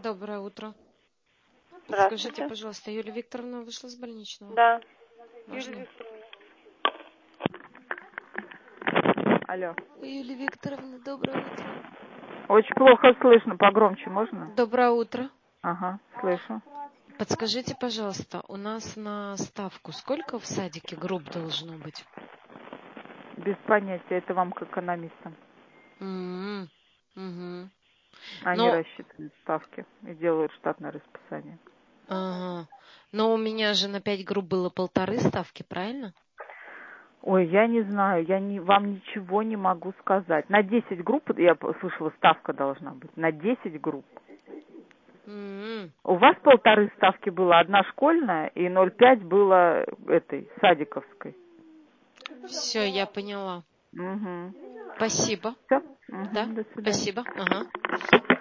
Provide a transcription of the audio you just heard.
Доброе утро. Скажите, Здравствуйте. пожалуйста, Юлия Викторовна вышла с больничного? Да. Можно? Юлия Викторовна. Алло. Юлия Викторовна, доброе утро. Очень плохо слышно, погромче можно? Доброе утро. Ага, слышу. Подскажите, пожалуйста, у нас на ставку сколько в садике групп должно быть? Без понятия, это вам как экономистам. Угу. Они Но, рассчитывают ставки и делают штатное расписание. ага. Но у меня же на 5 групп было 1,5 ставки, правильно? Ой, я не знаю, вам ничего не могу сказать. На 10 групп, я слышала, ставка должна быть. На 10 групп. У вас 1,5 ставки было, одна школьная и 0,5 было этой, садиковской. Все, я поняла. Угу. Спасибо. Все? Да, Угу, до свидания. спасибо. Ага.